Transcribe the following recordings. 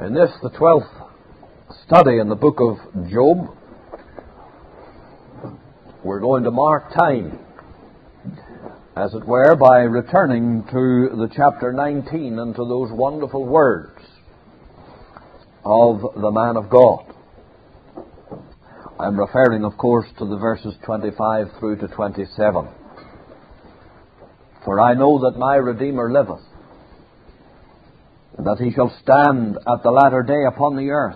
In this, the 12th study in the book of Job, we're going to mark time, as it were, by returning to the chapter 19 and to those wonderful words of the man of God. I'm referring, of course, to the verses 25 through to 27. For I know that my Redeemer liveth, and that he shall stand at the latter day upon the earth.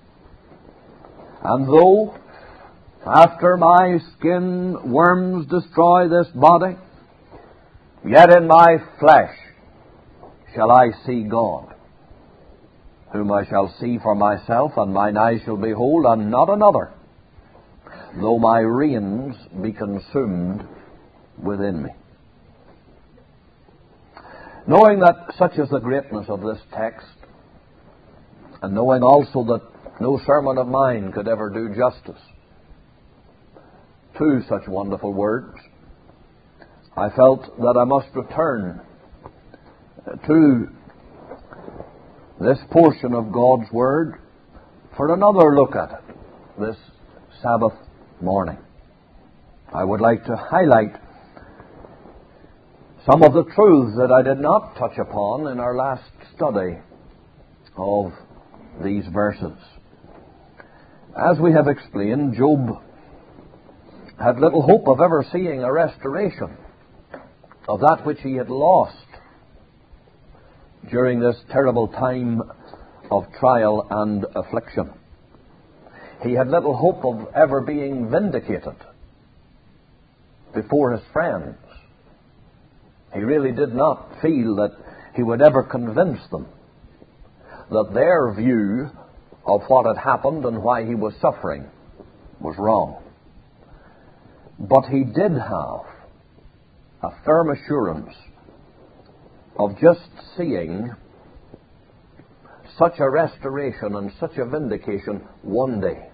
And though after my skin worms destroy this body, yet in my flesh shall I see God, whom I shall see for myself, and mine eyes shall behold, and not another, though my reins be consumed within me. Knowing that such is the greatness of this text, and knowing also that no sermon of mine could ever do justice to such wonderful words, I felt that I must return to this portion of God's Word for another look at it this Sabbath morning. I would like to highlight some of the truths that I did not touch upon in our last study of these verses. As we have explained, Job had little hope of ever seeing a restoration of that which he had lost during this terrible time of trial and affliction. He had little hope of ever being vindicated before his friends. He really did not feel that he would ever convince them that their view of what had happened and why he was suffering was wrong. But he did have a firm assurance of just seeing such a restoration and such a vindication one day.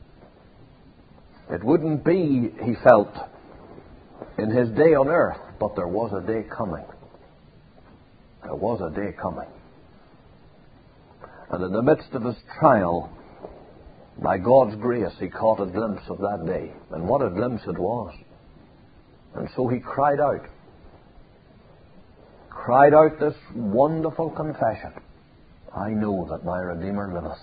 It wouldn't be, he felt, in his day on earth, but there was a day coming. There was a day coming. And in the midst of his trial, by God's grace, he caught a glimpse of that day. And what a glimpse it was. And so he cried out this wonderful confession: I know that my Redeemer liveth.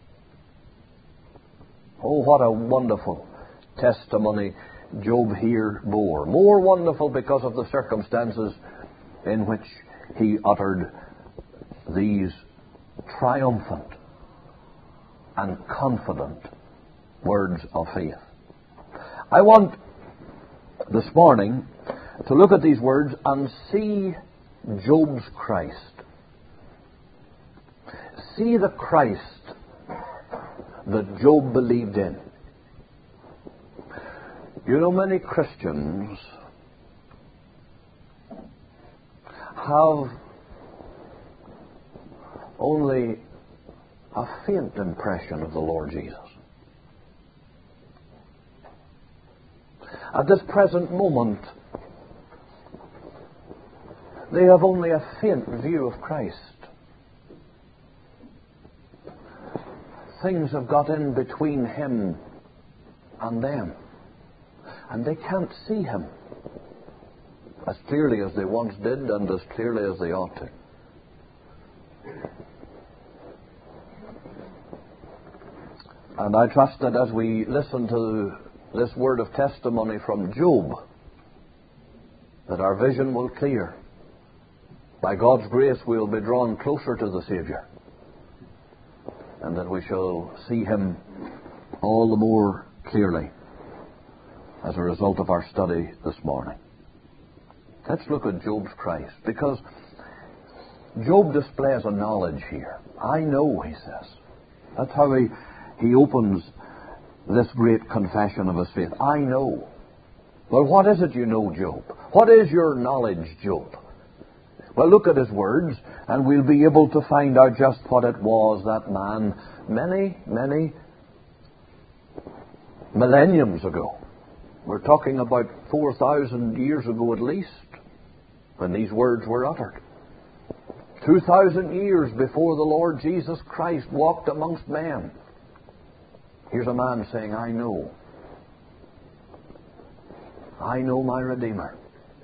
Oh, what a wonderful testimony Job here bore. More wonderful because of the circumstances in which he uttered these triumphant and confident words of faith. I want this morning to look at these words and see Job's Christ. See the Christ that Job believed in. You know, many Christians have only a faint impression of the Lord Jesus. At this present moment, they have only a faint view of Christ. Things have got in between him and them, and they can't see him as clearly as they once did and as clearly as they ought to. And I trust that as we listen to this word of testimony from Job, that our vision will clear. By God's grace, we will be drawn closer to the Savior, and that we shall see him all the more clearly as a result of our study this morning. Let's look at Job's Christ, because Job displays a knowledge here. I know, he says. That's how he opens this great confession of his faith. I know. Well, what is it you know, Job? What is your knowledge, Job? Well, look at his words, and we'll be able to find out just what it was that man, many millenniums ago. We're talking about 4,000 years ago at least, when these words were uttered. 2,000 years before the Lord Jesus Christ walked amongst men. Here's a man saying, I know my Redeemer.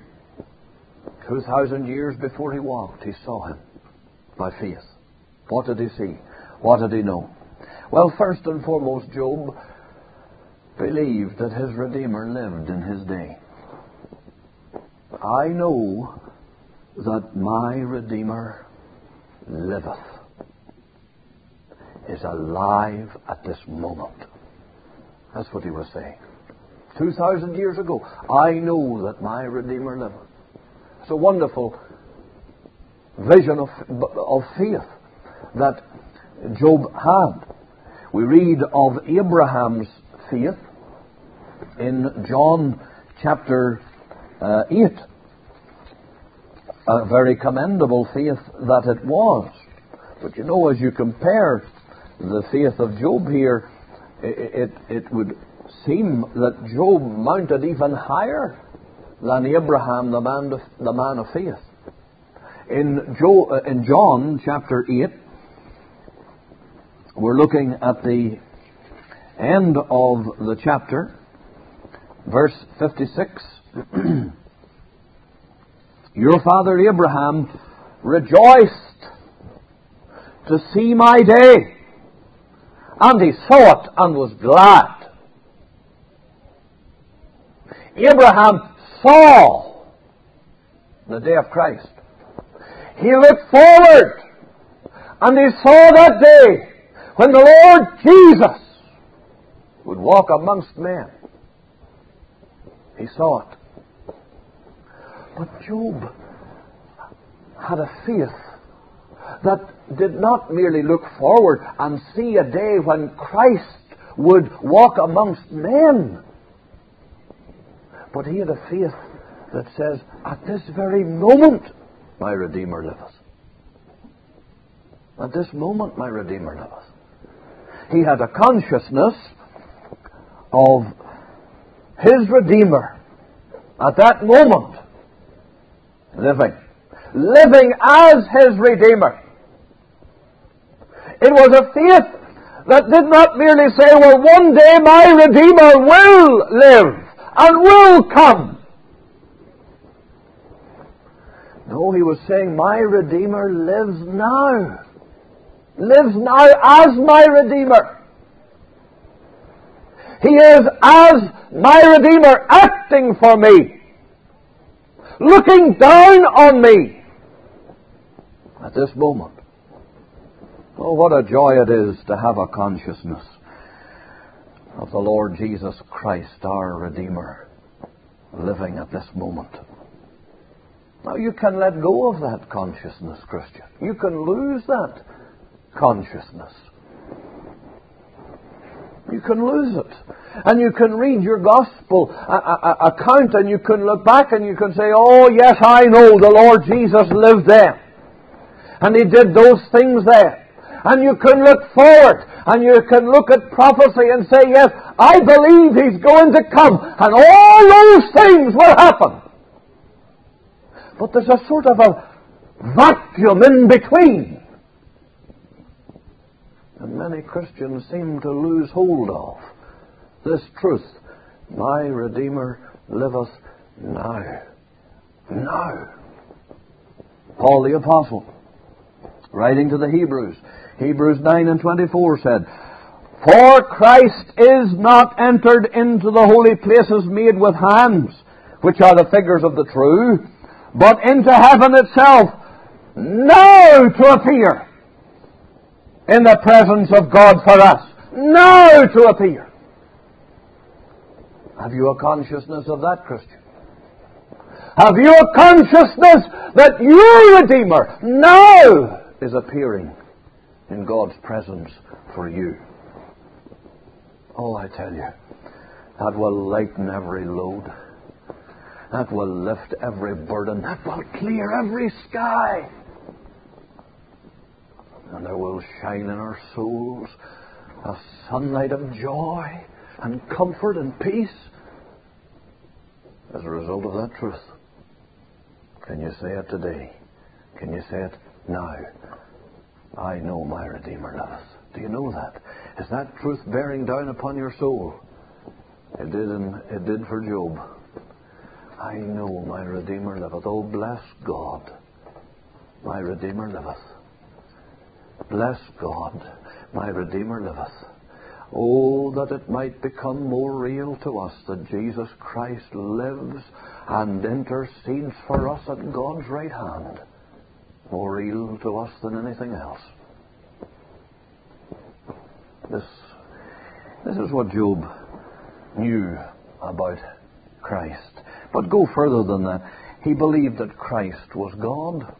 2,000 years before he walked, he saw him by faith. What did he see? What did he know? Well, first and foremost, Job believed that his Redeemer lived in his day. I know that my Redeemer liveth, is alive at this moment. That's what he was saying. 2,000 years ago, I know that my Redeemer liveth. It's a wonderful vision of faith that Job had. We read of Abraham's faith in John chapter 8. A very commendable faith that it was. But you know, as you compare the faith of Job here, it would seem that Job mounted even higher than Abraham, the man of faith. In John chapter 8, we're looking at the end of the chapter, verse 56. Your father Abraham rejoiced to see my day, and he saw it and was glad. Abraham saw the day of Christ. He looked forward, and he saw that day when the Lord Jesus would walk amongst men. He saw it. But Job had a faith that did not merely look forward and see a day when Christ would walk amongst men, but he had a faith that says, at this very moment, my Redeemer liveth. At this moment, my Redeemer liveth. He had a consciousness of his Redeemer at that moment living as his Redeemer. It was a faith that did not merely say, well, one day my Redeemer will live and will come. No, he was saying, my Redeemer lives now. Lives now as my Redeemer. He is as my Redeemer, acting for me, looking down on me at this moment. Oh, what a joy it is to have a consciousness of the Lord Jesus Christ, our Redeemer, living at this moment. Now, you can let go of that consciousness, Christian. You can lose that consciousness. You can lose it. And you can read your gospel account and you can look back and you can say, oh yes, I know the Lord Jesus lived there. And He did those things there. And you can look forward and you can look at prophecy and say, yes, I believe He's going to come and all those things will happen. But there's a sort of a vacuum in between. And many Christians seem to lose hold of this truth. My Redeemer liveth now. Now. Paul the Apostle, writing to the Hebrews, Hebrews 9:24 said, For Christ is not entered into the holy places made with hands, which are the figures of the true, but into heaven itself, now to appear in the presence of God for us. Now to appear. Have you a consciousness of that, Christian? Have you a consciousness that your Redeemer now is appearing in God's presence for you? Oh, I tell you, that will lighten every load. That will lift every burden. That will clear every sky. And there will shine in our souls a sunlight of joy and comfort and peace as a result of that truth. Can you say it today? Can you say it Now, I know my Redeemer liveth. Do you know that? Is that truth bearing down upon your soul? It did for Job. I know my Redeemer liveth. Oh, bless God, my Redeemer liveth. Bless God, my Redeemer liveth. Oh, that it might become more real to us that Jesus Christ lives and intercedes for us at God's right hand. More real to us than anything else. This is what Job knew about Christ. But go further than that. He believed that Christ was God.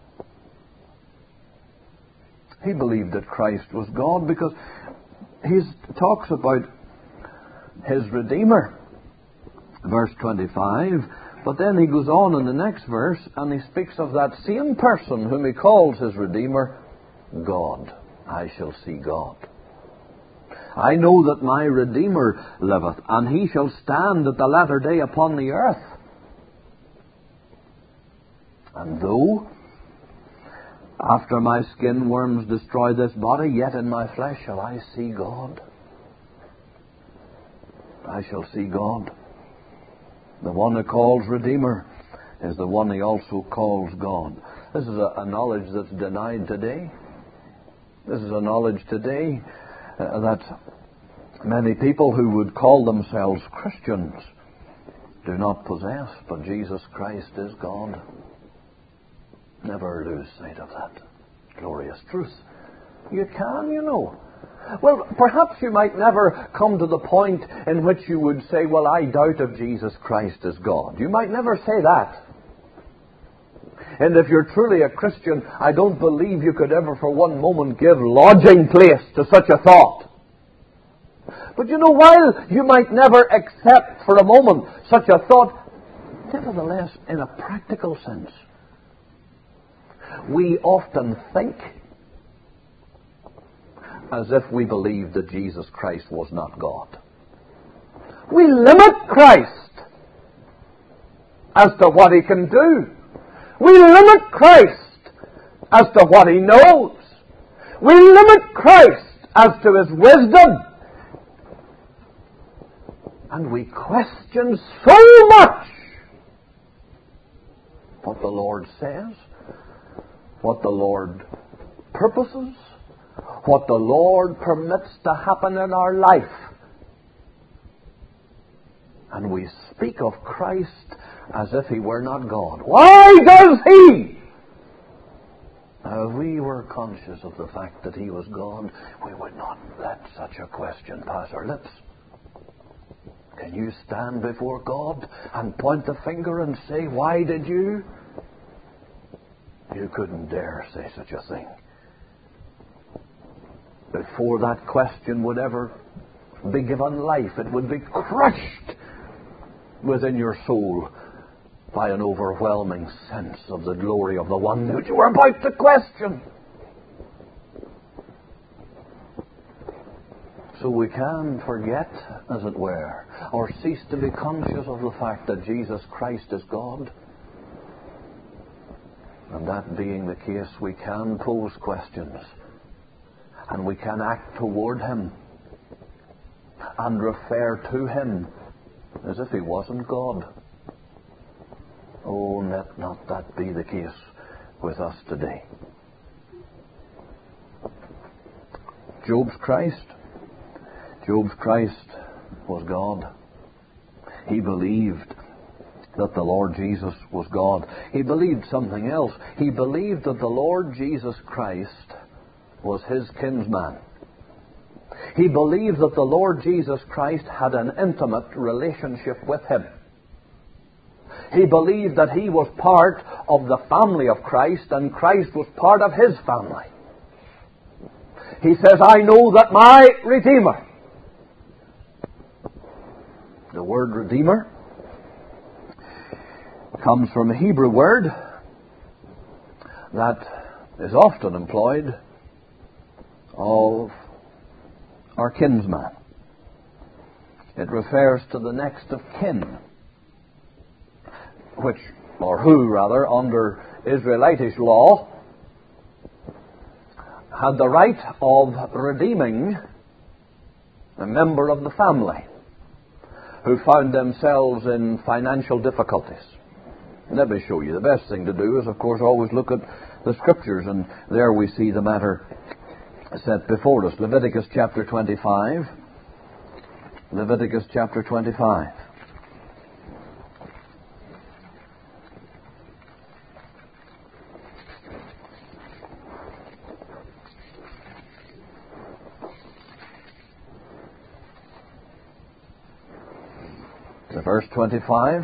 He believed that Christ was God because he talks about his Redeemer. Verse 25. But then he goes on in the next verse and he speaks of that same person whom he calls his Redeemer, God. I shall see God. I know that my Redeemer liveth, and he shall stand at the latter day upon the earth. And though after my skin worms destroy this body, yet in my flesh shall I see God. I shall see God. The one who calls Redeemer is the one he also calls God. This is a knowledge that's denied today. This is a knowledge today that many people who would call themselves Christians do not possess, but Jesus Christ is God. Never lose sight of that glorious truth. You can, you know. Well, perhaps you might never come to the point in which you would say, well, I doubt if Jesus Christ is God. You might never say that. And if you're truly a Christian, I don't believe you could ever for one moment give lodging place to such a thought. But you know, while you might never accept for a moment such a thought, nevertheless, in a practical sense, we often think as if we believed that Jesus Christ was not God. We limit Christ as to what he can do. We limit Christ as to what he knows. We limit Christ as to his wisdom. And we question so much what the Lord says, what the Lord purposes, what the Lord permits to happen in our life. And we speak of Christ as if he were not God. Why does he? Now, if we were conscious of the fact that he was God, we would not let such a question pass our lips. Can you stand before God and point the finger and say, why did you? You couldn't dare say such a thing. Before that question would ever be given life, it would be crushed within your soul by an overwhelming sense of the glory of the one which you were about to question. So we can forget, as it were, or cease to be conscious of the fact that Jesus Christ is God. And that being the case, we can pose questions. And we can act toward him and refer to him as if he wasn't God. Oh, let not that be the case with us today. Job's Christ was God. He believed that the Lord Jesus was God. He believed something else. He believed that the Lord Jesus Christ was his kinsman. He believed that the Lord Jesus Christ had an intimate relationship with him. He believed that he was part of the family of Christ and Christ was part of his family. He says, I know that my Redeemer. The word Redeemer comes from a Hebrew word that is often employed of our kinsman. It refers to the next of kin, who under Israelitish law had the right of redeeming a member of the family who found themselves in financial difficulties. Let me show you. The best thing to do is, of course, always look at the Scriptures, and there we see the matter set before us. Leviticus chapter 25. Leviticus chapter 25. Verse 25.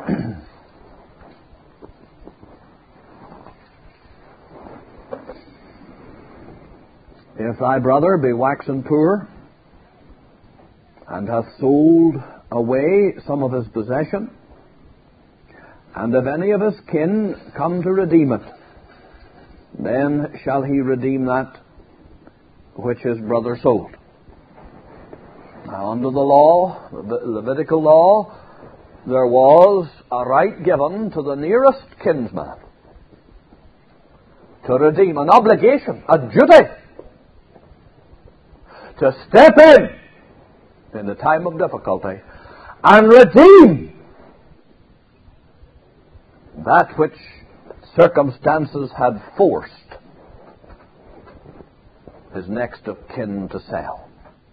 If thy brother be waxen poor, and hath sold away some of his possession, and if any of his kin come to redeem it, then shall he redeem that which his brother sold. Now, under the law, the Levitical law, there was a right given to the nearest kinsman to redeem, an obligation, a duty, to step in the time of difficulty and redeem that which circumstances had forced his next of kin to sell.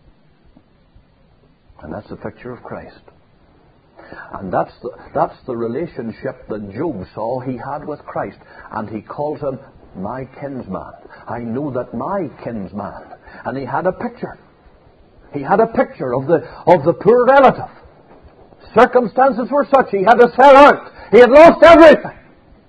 And that's a picture of Christ. And that's the relationship that Job saw he had with Christ. And he calls him my kinsman. I know that my kinsman. And he had a picture. He had a picture of the poor relative. Circumstances were such, he had to sell out. He had lost everything.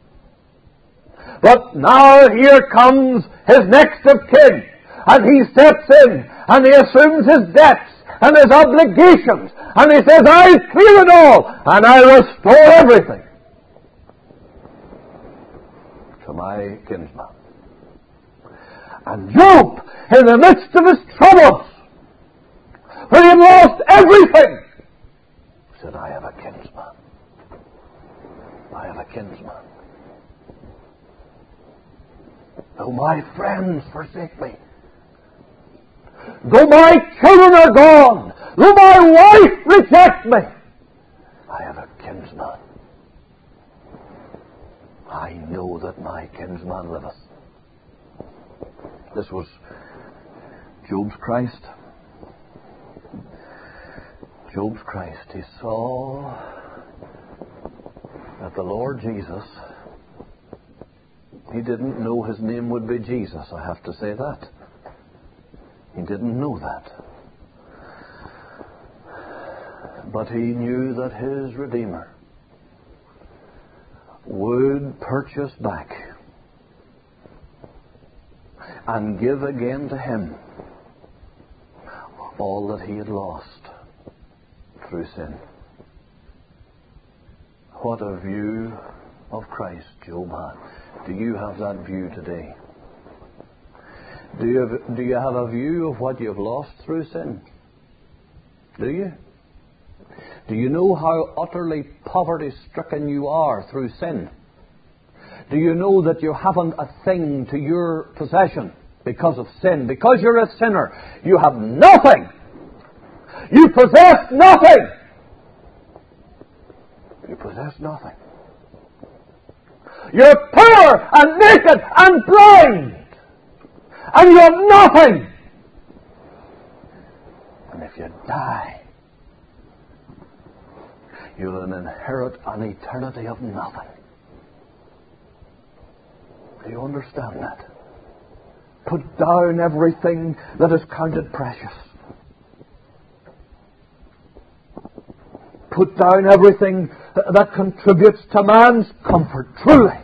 But now here comes his next of kin. And he steps in and he assumes his debts and his obligations. And he says, I clear it all and I restore everything to my kinsman. And Job, in the midst of his troubles, when he had lost everything, said, I have a kinsman. I have a kinsman. Though my friends forsake me, though my children are gone, though my wife reject me, I have a kinsman. I know that my kinsman liveth. This was Job's Christ. Job's Christ. He saw that the Lord Jesus, he didn't know his name would be Jesus, I have to say that. He didn't know that. But he knew that his Redeemer would purchase back and give again to him all that he had lost through sin. What a view of Christ Job had. Do you have that view today? Do you have a view of what you've lost through sin? Do you? Do you know how utterly poverty-stricken you are through sin? Do you know that you haven't a thing to your possession because of sin? Because you're a sinner, you have nothing. You possess nothing. You possess nothing. You're poor and naked and blind. And you have nothing. And if you die, you'll inherit an eternity of nothing. Do you understand that? Put down everything that is counted precious. Put down everything that contributes to man's comfort. Truly.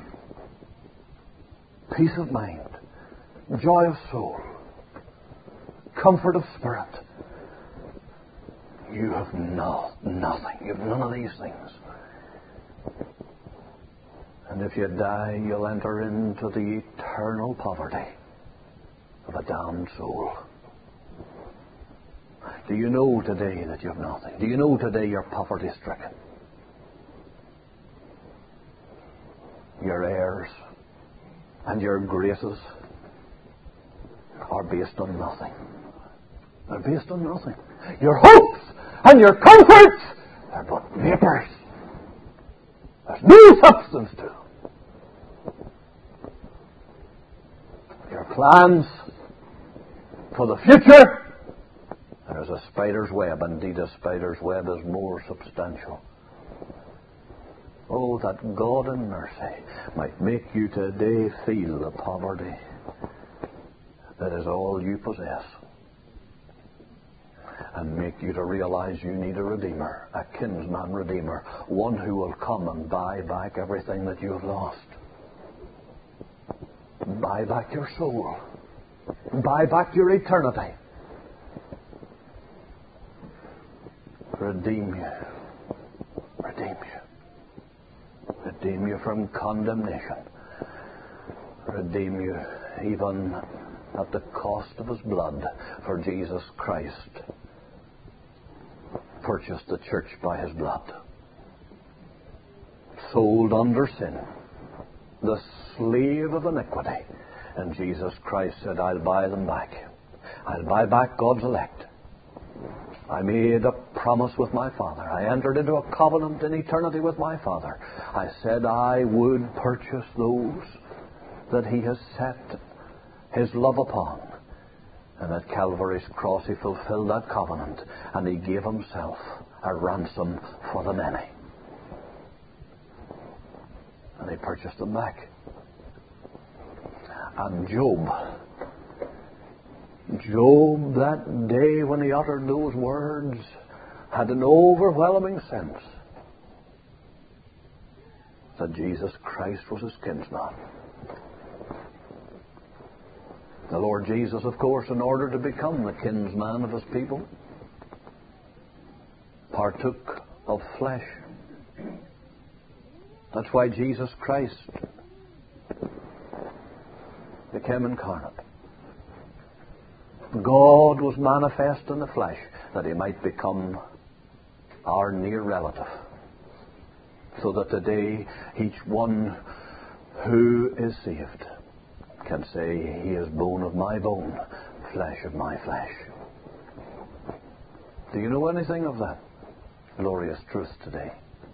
Peace of mind. Joy of soul. Comfort of spirit. You have nothing. You have none of these things. And if you die, you'll enter into the eternal poverty of a damned soul. Do you know today that you have nothing? Do you know today you're poverty-stricken? Your heirs and your graces are based on nothing. They're based on nothing. Your hopes and your comforts are but vapors. There's no substance to them. Your plans for the future, there is a spider's web. Indeed, a spider's web is more substantial. Oh, that God in mercy might make you today feel the poverty that is all you possess, and make you to realize you need a Redeemer, a kinsman Redeemer, one who will come and buy back everything that you have lost. Buy back your soul. Buy back your eternity. Redeem you. Redeem you. Redeem you from condemnation. Redeem you even at the cost of His blood, for Jesus Christ purchased the church by His blood. Sold under sin, the slave of iniquity. And Jesus Christ said, I'll buy them back. I'll buy back God's elect. I made a promise with my Father. I entered into a covenant in eternity with my Father. I said I would purchase those that He has set His love upon. And at Calvary's cross He fulfilled that covenant, and He gave Himself a ransom for the many. And He purchased them back. And Job, that day when he uttered those words, had an overwhelming sense that Jesus Christ was his kinsman. The Lord Jesus, of course, in order to become the kinsman of His people, partook of flesh. That's why Jesus Christ became incarnate. God was manifest in the flesh that He might become our near relative, so that today each one who is saved can say, He is bone of my bone, flesh of my flesh. Do you know anything of that glorious truth today?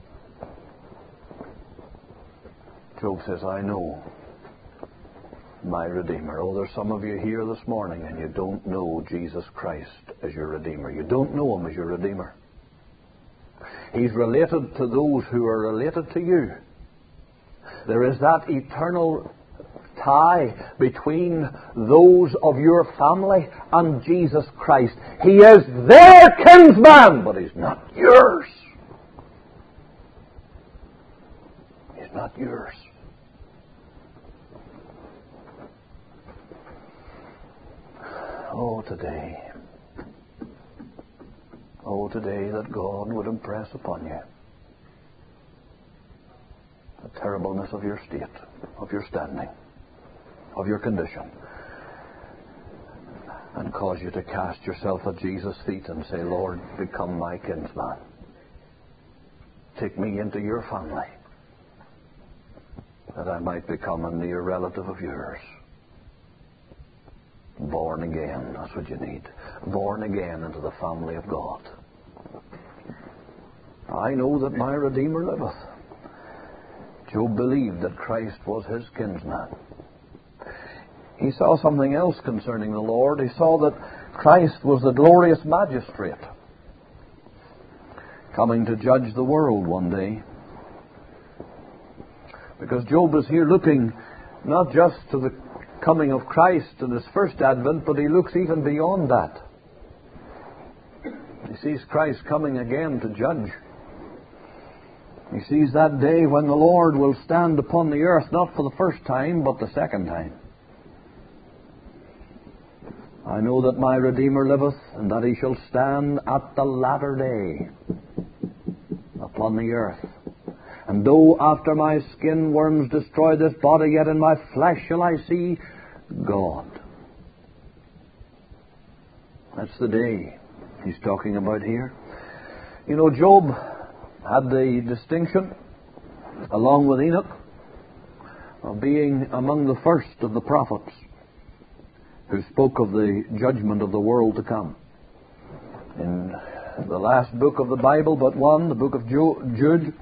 Job says, I know my Redeemer. Oh, there's some of you here this morning and you don't know Jesus Christ as your Redeemer. You don't know Him as your Redeemer. He's related to those who are related to you. There is that eternal tie between those of your family and Jesus Christ. He is their kinsman, but He's not yours. He's not yours. Oh, today that God would impress upon you the terribleness of your state, of your standing, of your condition, and cause you to cast yourself at Jesus' feet and say, Lord, become my kinsman. Take me into your family, that I might become a near relative of yours. Born again, that's what you need. Born again into the family of God. I know that my Redeemer liveth. Job believed that Christ was his kinsman. He saw something else concerning the Lord. He saw that Christ was the glorious magistrate coming to judge the world one day. Because Job is here looking not just to the coming of Christ in His first advent, but he looks even beyond that. He sees Christ coming again to judge. He sees that day when the Lord will stand upon the earth, not for the first time, but the second time. I know that my Redeemer liveth, and that He shall stand at the latter day upon the earth. And though after my skin worms destroy this body, yet in my flesh shall I see God. That's the day he's talking about here. You know, Job had the distinction, along with Enoch, of being among the first of the prophets. who spoke of the judgment of the world to come. In the last book of the Bible but one, the book of Jude,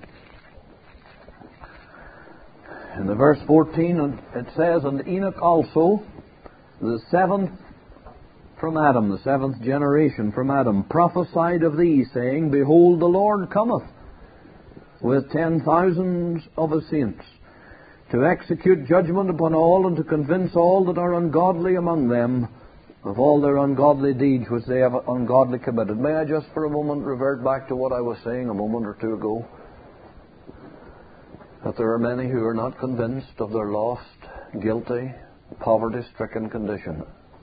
in the verse 14, it says, "And Enoch also, the seventh from Adam, the seventh generation from Adam, prophesied of thee, saying, Behold, the Lord cometh with 10,000s of his saints, to execute judgment upon all, and to convince all that are ungodly among them of all their ungodly deeds which they have ungodly committed." May I just for a moment revert back to what I was saying a moment or two ago? That there are many who are not convinced of their lost, guilty, poverty-stricken condition.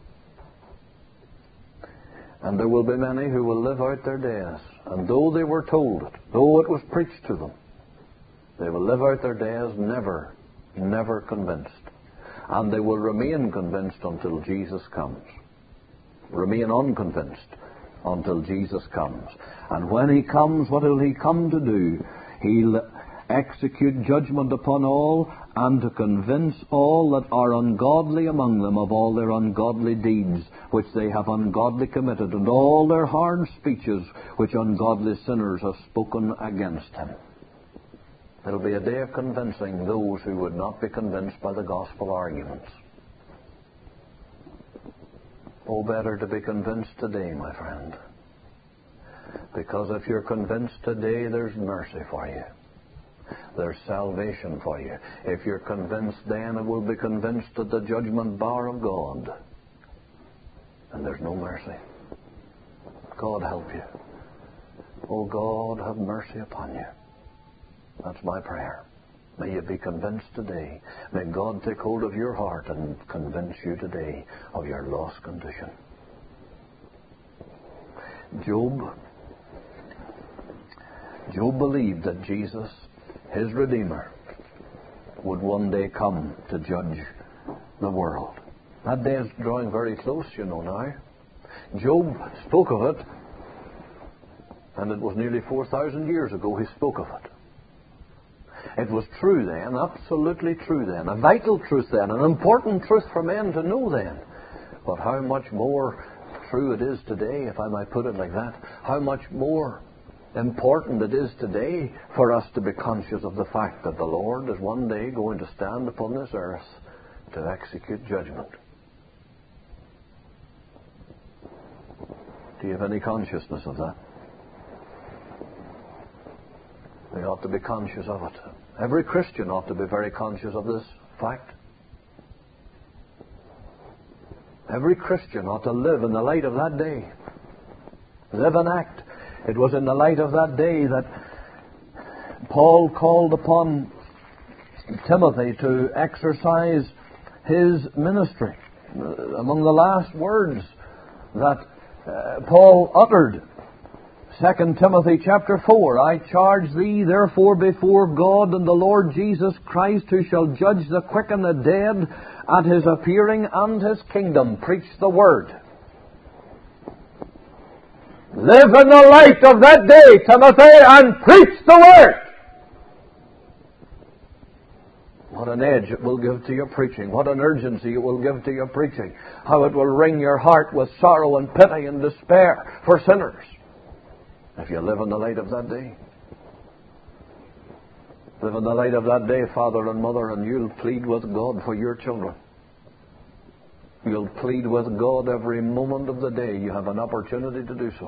And there will be many who will live out their days, and though they were told it, though it was preached to them, they will live out their days never convinced. And they will remain convinced until Jesus comes. Remain unconvinced until Jesus comes. And when He comes, what will He come to do? He'll execute judgment upon all, and to convince all that are ungodly among them of all their ungodly deeds which they have ungodly committed, and all their hard speeches which ungodly sinners have spoken against Him. It'll be a day of convincing those who would not be convinced by the gospel arguments. Oh, better to be convinced today, my friend. Because if you're convinced today, there's mercy for you. There's salvation for you. If you're convinced then, it will be convinced at the judgment bar of God. And there's no mercy. God help you. Oh, God, have mercy upon you. That's my prayer. May you be convinced today. May God take hold of your heart and convince you today of your lost condition. Job believed that Jesus, his Redeemer, would one day come to judge the world. That day is drawing very close, you know now. Job spoke of it, and it was nearly 4,000 years ago he spoke of it. It was true then, absolutely true then, a vital truth then, an important truth for men to know then. But how much more true it is today, if I might put it like that, how much more important it is today for us to be conscious of the fact that the Lord is one day going to stand upon this earth to execute judgment. Do you have any consciousness of that? We ought to be conscious of it. Every Christian ought to be very conscious of this fact. Every Christian ought to live in the light of that day. Live and act. It was in the light of that day that Paul called upon Timothy to exercise his ministry. Among the last words that Paul uttered, 2 Timothy chapter 4, "I charge thee therefore before God and the Lord Jesus Christ, who shall judge the quick and the dead at His appearing and His kingdom." Preach the Word. Live in the light of that day, Timothy, and preach the Word. What an edge it will give to your preaching. What an urgency it will give to your preaching. How it will wring your heart with sorrow and pity and despair for sinners. If you live in the light of that day. Live in the light of that day, father and mother, and you'll plead with God for your children. You'll plead with God every moment of the day. You have an opportunity to do so.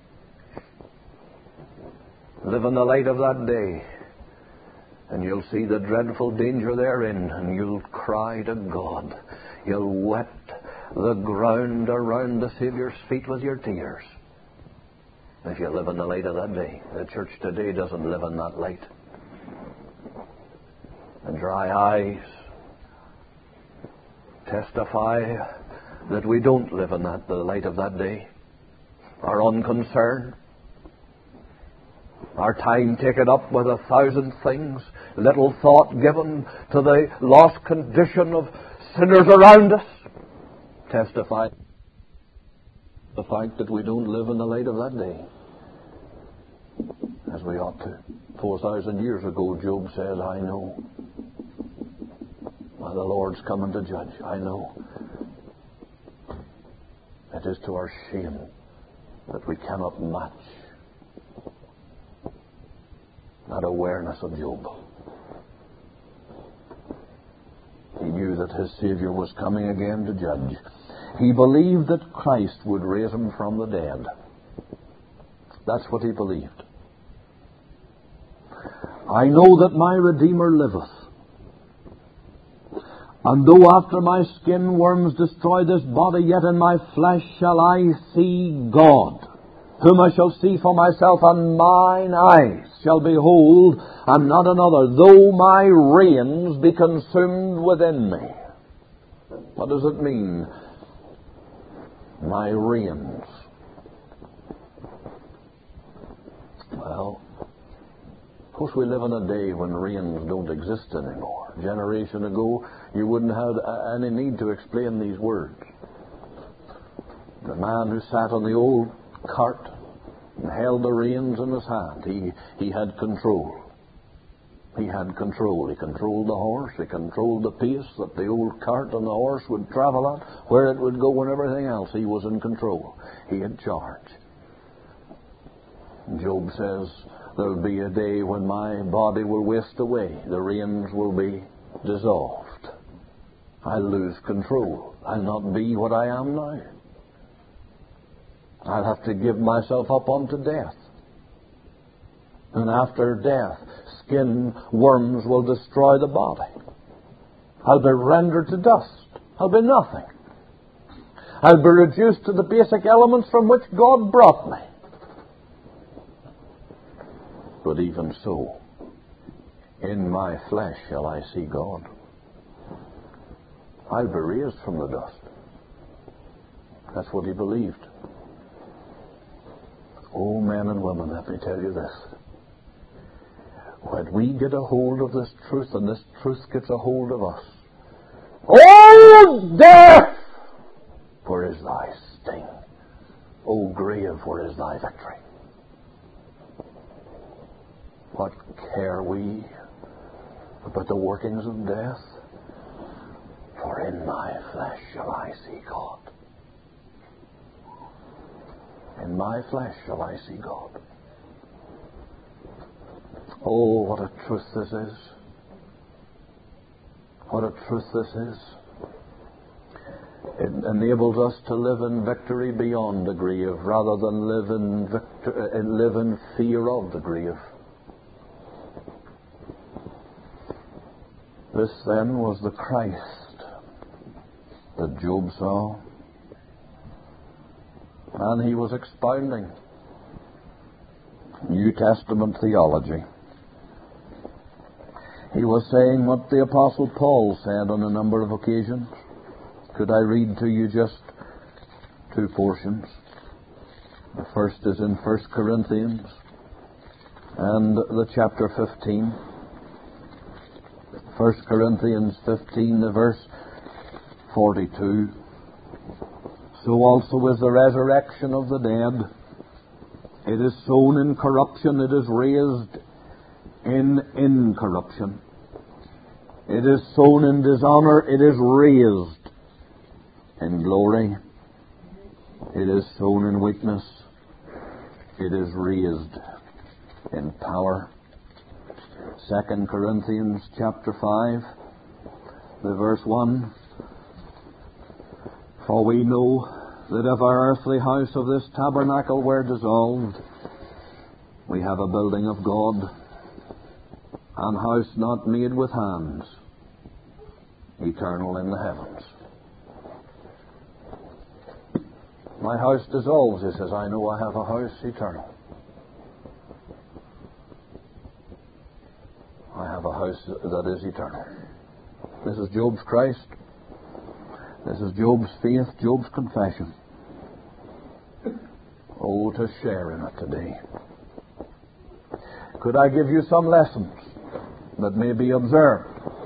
Live in the light of that day, and you'll see the dreadful danger therein, and you'll cry to God. You'll wet the ground around the Saviour's feet with your tears. If you live in the light of that day. The church today doesn't live in that light. And dry eyes testify that we don't live in the light of that day. Our unconcern, our time taken up with 1,000 things, little thought given to the lost condition of sinners around us, testify the fact that we don't live in the light of that day as we ought to. 4,000 years ago, Job says, "I know the Lord's coming to judge. I know. It is to our shame that we cannot match that awareness of Job. He knew that his Savior was coming again to judge. He believed that Christ would raise him from the dead. That's what he believed. I know that my Redeemer liveth, and though after my skin worms destroy this body, yet in my flesh shall I see God, whom I shall see for myself, and mine eyes shall behold, and not another, though my reins be consumed within me. What does it mean? My reins. Well, of course we live in a day when reins don't exist anymore. A generation ago, you wouldn't have any need to explain these words. The man who sat on the old cart and held the reins in his hand, he had control. He had control. He controlled the horse. He controlled the pace that the old cart and the horse would travel at, where it would go, and everything else. He was in control. He had charge. Job says, there will be a day when my body will waste away. The reins will be dissolved. I'll lose control. I'll not be what I am now. I'll have to give myself up unto death. And after death, skin worms will destroy the body. I'll be rendered to dust. I'll be nothing. I'll be reduced to the basic elements from which God brought me. But even so, in my flesh shall I see God. I'll be raised from the dust. That's what he believed. Oh, men and women, let me tell you this. When we get a hold of this truth, and this truth gets a hold of us, oh, death, where is thy sting? O grave, where is thy victory? What care we about the workings of death? For in my flesh shall I see God. In my flesh shall I see God. Oh, what a truth this is. What a truth this is. It enables us to live in victory beyond the grave, rather than live in fear of the grave. This then was the Christ that Job saw. And he was expounding New Testament theology. He was saying what the Apostle Paul said on a number of occasions. Could I read to you just two portions? The first is in 1 Corinthians and the chapter 15. 1 Corinthians 15, the verse 42. So also is the resurrection of the dead. It is sown in corruption, it is raised in incorruption. It is sown in dishonor, it is raised in glory. It is sown in weakness, it is raised in power. 2 Corinthians chapter 5, the verse 1. For we know that if our earthly house of this tabernacle were dissolved, we have a building of God, an house not made with hands, eternal in the heavens. My house dissolves, he says. I know I have a house eternal. I have a house that is eternal. This is Job's Christ. This is Job's faith, Job's confession. Oh, to share in it today. Could I give you some lessons that may be observed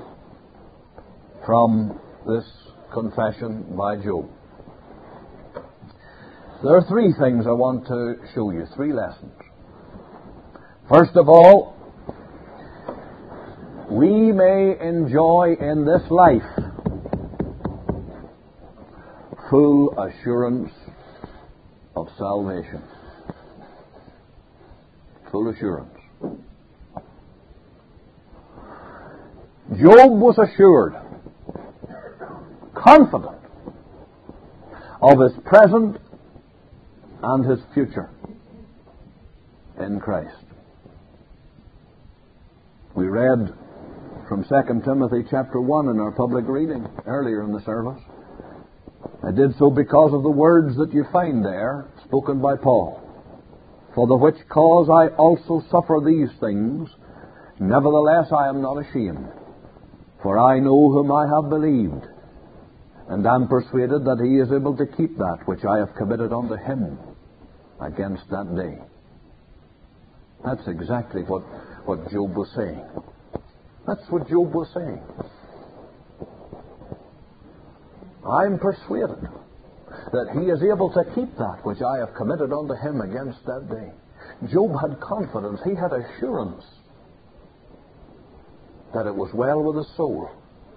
from this confession by Job? There are three things I want to show you, three lessons. First of all, we may enjoy in this life full assurance of salvation. Full assurance. Job was assured, confident of his present and his future in Christ. We read from 2 Timothy chapter 1 in our public reading earlier in the service. I did so because of the words that you find there, spoken by Paul. For the which cause I also suffer these things, nevertheless I am not ashamed. For I know whom I have believed, and am persuaded that he is able to keep that which I have committed unto him against that day. That's exactly what Job was saying. That's what Job was saying. I'm persuaded that he is able to keep that which I have committed unto him against that day. Job had confidence. He had assurance that it was well with his soul.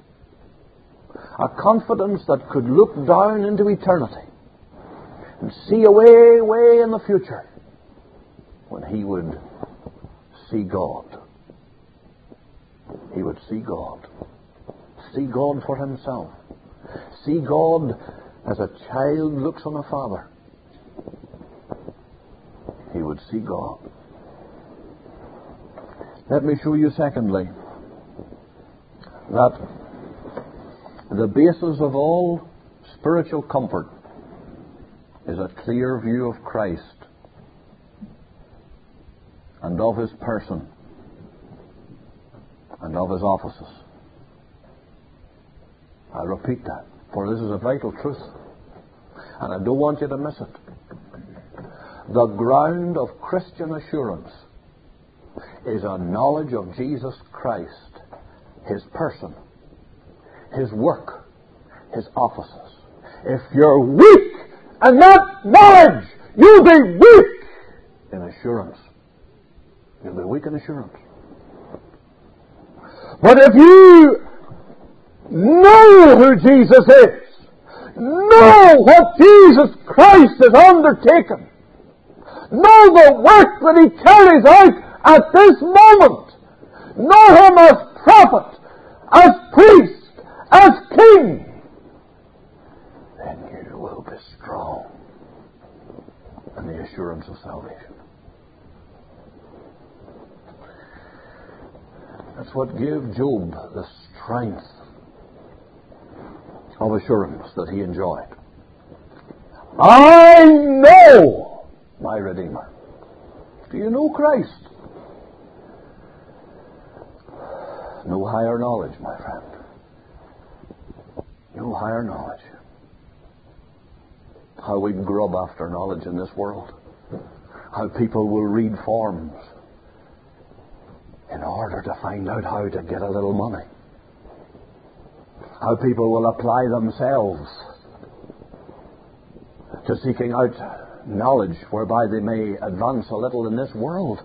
A confidence that could look down into eternity and see away, way in the future when he would see God. He would see God. See God for himself. See God as a child looks on a father. He would see God. Let me show you secondly that the basis of all spiritual comfort is a clear view of Christ and of his person and of his offices. I repeat that, for this is a vital truth, and I don't want you to miss it. The ground of Christian assurance is a knowledge of Jesus Christ, his person, his work, his offices. If you're weak in that knowledge, you'll be weak in assurance. You'll be weak in assurance. But if you know who Jesus is, know what Jesus Christ has undertaken, know the work that he carries out at this moment, know him as prophet, as priest, as king, then you will be strong in the assurance of salvation. That's what gave Job the strength of assurance that he enjoyed. I know my Redeemer. Do you know Christ? No higher knowledge, my friend. No higher knowledge. How we grub after knowledge in this world. How people will read forms in order to find out how to get a little money. How people will apply themselves to seeking out knowledge whereby they may advance a little in this world.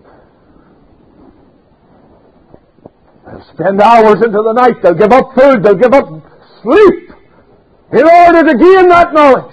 They'll spend hours into the night. They'll give up food. They'll give up sleep in order to gain that knowledge.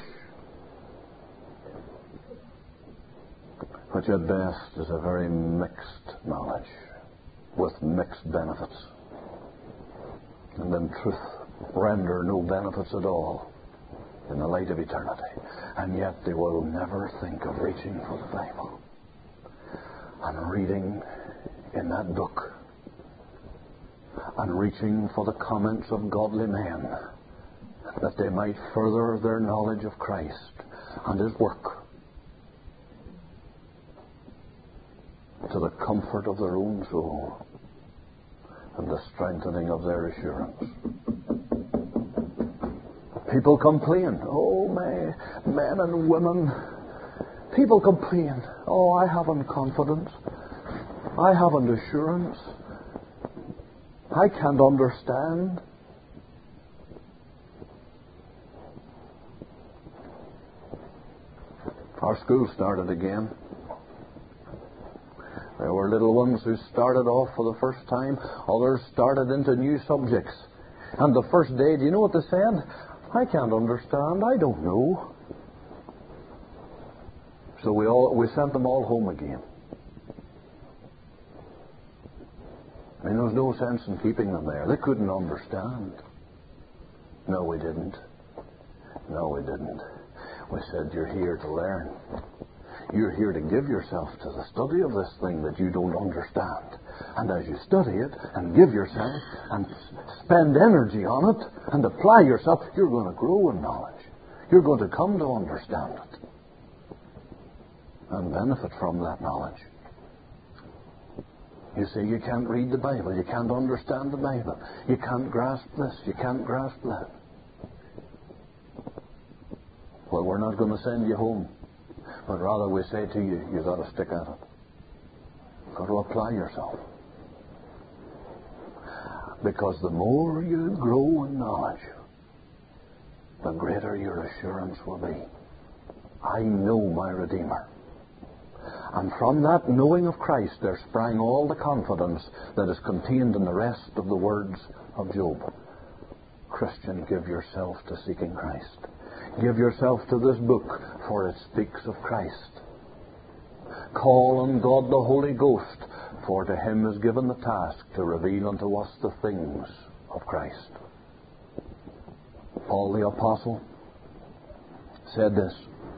Which at best is a very mixed knowledge with mixed benefits. And in truth, render no benefits at all in the light of eternity. And yet they will never think of reaching for the Bible and reading in that book and reaching for the comments of godly men, that they might further their knowledge of Christ and his work to the comfort of their own soul and the strengthening of their assurance. People complain. Oh, men and women. People complain. Oh, I haven't confidence. I haven't assurance. I can't understand. Our school started again. There were little ones who started off for the first time. Others started into new subjects. And the first day, do you know what they said? I can't understand. I don't know. So we sent them all home again. I mean, there was no sense in keeping them there. They couldn't understand. No, we didn't. No, we didn't. We said, you're here to learn. You're here to give yourself to the study of this thing that you don't understand. And as you study it and give yourself and spend energy on it and apply yourself, you're going to grow in knowledge. You're going to come to understand it and benefit from that knowledge. You see, you can't read the Bible. You can't understand the Bible. You can't grasp this. You can't grasp that. Well, we're not going to send you home. But rather we say to you, you've got to stick at it. You've got to apply yourself. Because the more you grow in knowledge, the greater your assurance will be. I know my Redeemer. And from that knowing of Christ there sprang all the confidence that is contained in the rest of the words of Job. Christian, give yourself to seeking Christ. Give yourself to this book, for it speaks of Christ. Call on God the Holy Ghost, for to Him is given the task to reveal unto us the things of Christ. Paul the Apostle said this,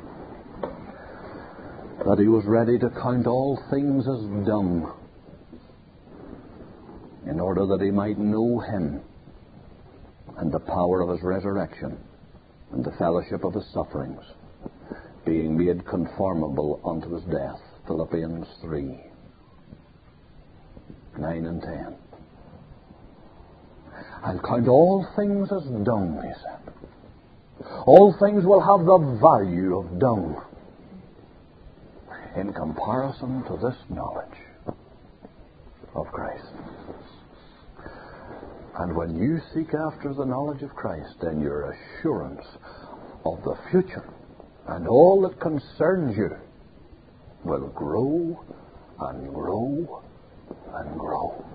that he was ready to count all things as dung, in order that he might know Him and the power of His resurrection and the fellowship of His sufferings, being made conformable unto His death. Philippians 3, 9 and 10. I'll count all things as dung, he said. All things will have the value of dung in comparison to this knowledge of Christ. And when you seek after the knowledge of Christ, then your assurance of the future and all that concerns you will grow and grow and grow.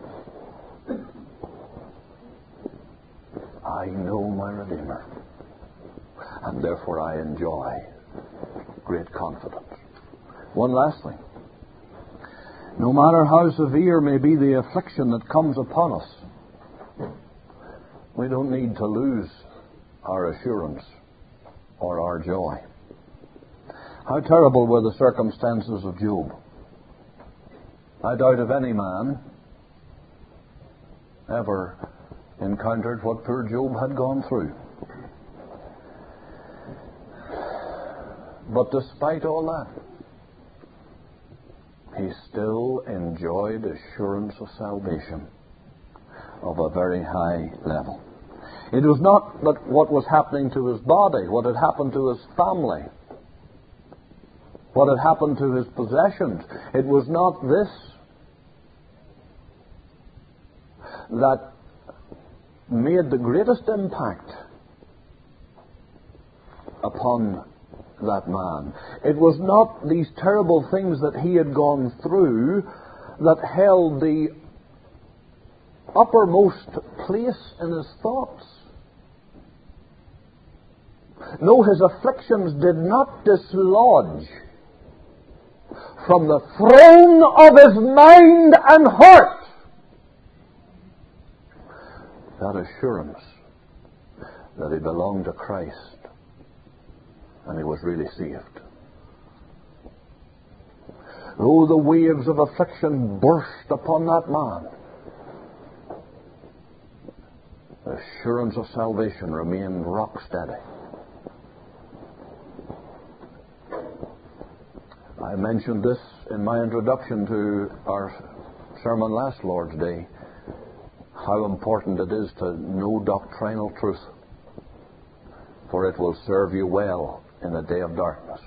I know my Redeemer, and therefore I enjoy great confidence. One last thing. No matter how severe may be the affliction that comes upon us, we don't need to lose our assurance or our joy. How terrible were the circumstances of Job. I doubt if any man ever encountered what poor Job had gone through. But despite all that, he still enjoyed assurance of salvation of a very high level. It was not that what was happening to his body, what had happened to his family, what had happened to his possessions. It was not this that made the greatest impact upon that man. It was not these terrible things that he had gone through that held the uppermost place in his thoughts. No, his afflictions did not dislodge from the throne of his mind and heart that assurance that he belonged to Christ and he was really saved. Though the waves of affliction burst upon that man, the assurance of salvation remained rock steady. I mentioned this in my introduction to our sermon last Lord's Day, how important it is to know doctrinal truth, for it will serve you well in the day of darkness.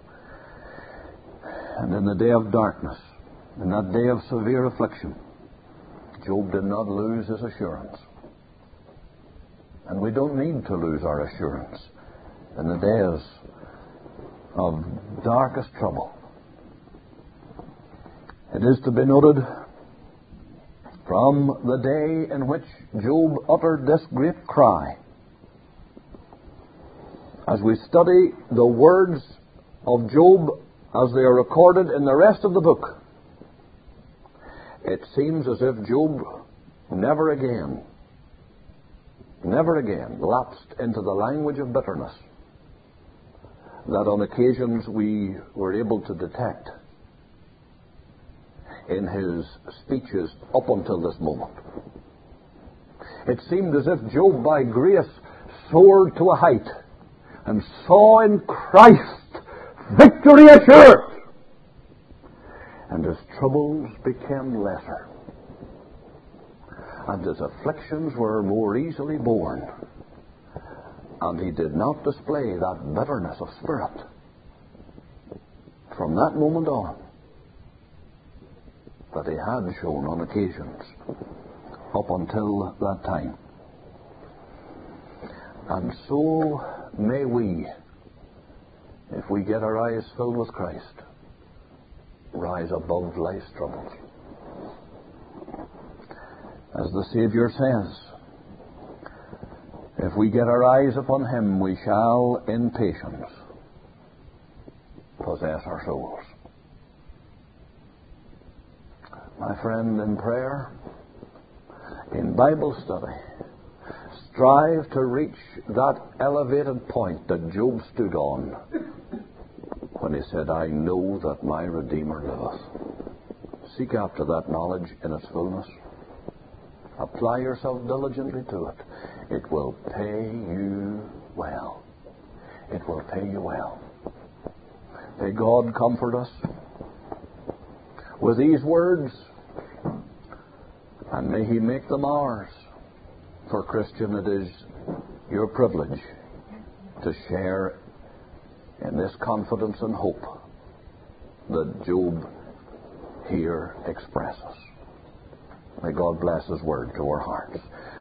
And in the day of darkness, in that day of severe affliction, Job did not lose his assurance. And we don't need to lose our assurance in the days of darkest trouble. It is to be noted from the day in which Job uttered this great cry, as we study the words of Job as they are recorded in the rest of the book, it seems as if Job never again lapsed into the language of bitterness that on occasions we were able to detect in his speeches up until this moment. It seemed as if Job, by grace, soared to a height and saw in Christ victory assured, and his troubles became lesser, and his afflictions were more easily borne, and he did not display that bitterness of spirit from that moment on that he had shown on occasions up until that time. And so may we, if we get our eyes filled with Christ, rise above life's troubles. As the Savior says, if we get our eyes upon Him, we shall in patience possess our souls. My friend, in prayer, in Bible study, strive to reach that elevated point that Job stood on when he said, I know that my Redeemer liveth. Seek after that knowledge in its fullness. Apply yourself diligently to it. It will pay you well. It will pay you well. May God comfort us with these words, and may He make them ours. For Christian, it is your privilege to share in this confidence and hope that Job here expresses. May God bless His word to our hearts.